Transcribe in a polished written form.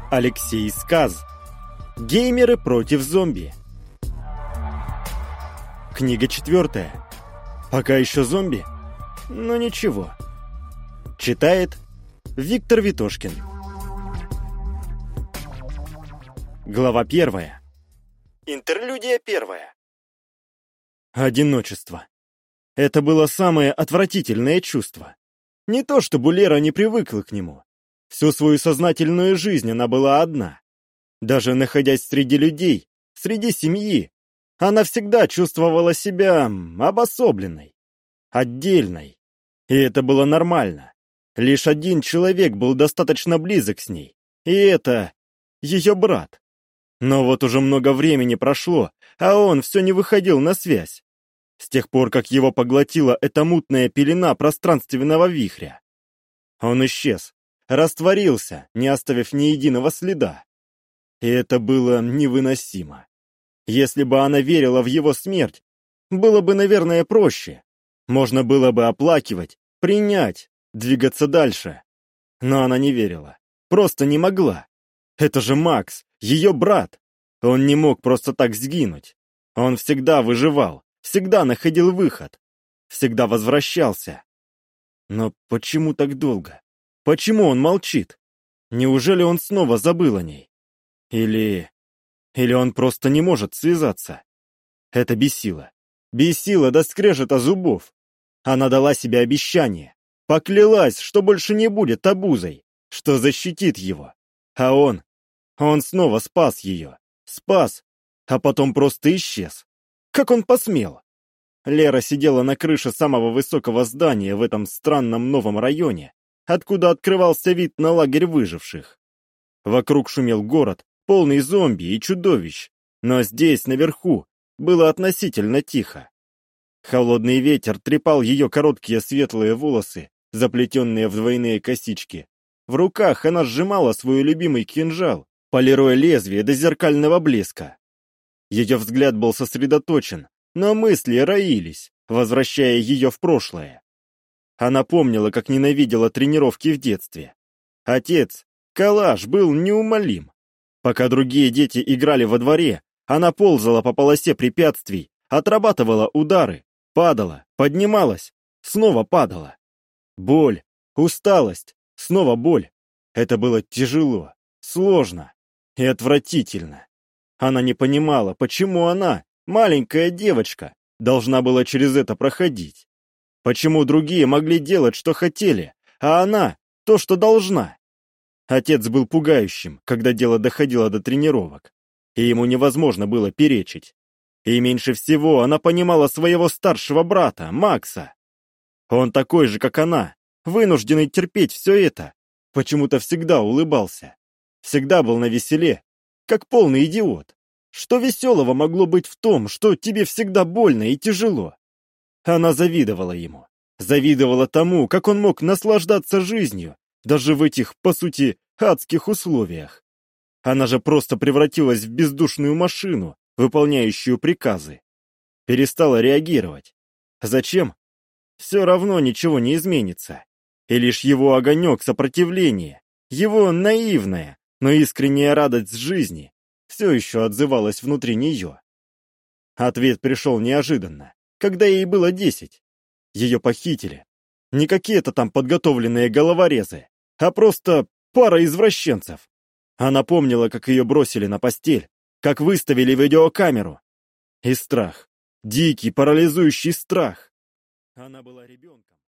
Алексей Сказ. Геймеры против зомби. Книга 4. Пока еще зомби? Но ничего. Читает Виктор Витошкин. Глава 1. Интерлюдия 1. Одиночество. Это было самое отвратительное чувство. Не то чтобы Лера не привыкла к нему. Всю свою сознательную жизнь она была одна. Даже находясь среди людей, среди семьи, она всегда чувствовала себя обособленной, отдельной. И это было нормально. Лишь один человек был достаточно близок с ней, и это ее брат. Но вот уже много времени прошло, а он все не выходил на связь. С тех пор, как его поглотила эта мутная пелена пространственного вихря. Он исчез, растворился, не оставив ни единого следа. И это было невыносимо. Если бы она верила в его смерть, было бы, наверное, проще. Можно было бы оплакивать, принять, двигаться дальше. Но она не верила, просто не могла. Это же Макс, ее брат. Он не мог просто так сгинуть. Он всегда выживал, всегда находил выход, всегда возвращался. Но почему так долго? Почему он молчит? Неужели он снова забыл о ней? Или он просто не может связаться? Это бесило. Бесило до скрежета зубов. Она дала себе обещание. Поклялась, что больше не будет обузой, что защитит его. А он снова спас ее. Спас, а потом просто исчез. Как он посмел? Лера сидела на крыше самого высокого здания в этом странном новом районе, откуда открывался вид на лагерь выживших. Вокруг шумел город, полный зомби и чудовищ, но здесь, наверху, было относительно тихо. Холодный ветер трепал ее короткие светлые волосы, заплетенные в двойные косички. В руках она сжимала свой любимый кинжал, полируя лезвие до зеркального блеска. Ее взгляд был сосредоточен, но мысли роились, возвращая ее в прошлое. Она помнила, как ненавидела тренировки в детстве. Отец, Калаш, был неумолим. Пока другие дети играли во дворе, она ползала по полосе препятствий, отрабатывала удары, падала, поднималась, снова падала. Боль, усталость, снова боль. Это было тяжело, сложно и отвратительно. Она не понимала, почему она, маленькая девочка, должна была через это проходить. Почему другие могли делать, что хотели, а она — то, что должна. Отец был пугающим, когда дело доходило до тренировок, и ему невозможно было перечить. И меньше всего она понимала своего старшего брата, Макса. Он такой же, как она, вынужденный терпеть все это, почему-то всегда улыбался, всегда был навеселе, как полный идиот. Что веселого могло быть в том, что тебе всегда больно и тяжело? Она завидовала ему, завидовала тому, как он мог наслаждаться жизнью, даже в этих, по сути, адских условиях. Она же просто превратилась в бездушную машину, выполняющую приказы. Перестала реагировать. Зачем? Все равно ничего не изменится. И лишь его огонек сопротивления, его наивная, но искренняя радость жизни все еще отзывалась внутри нее. Ответ пришел неожиданно, когда ей было 10. Ее похитили. Не какие-то там подготовленные головорезы, а просто пара извращенцев. Она помнила, как ее бросили на постель, как выставили видеокамеру. И страх. Дикий, парализующий страх. Она была ребенком.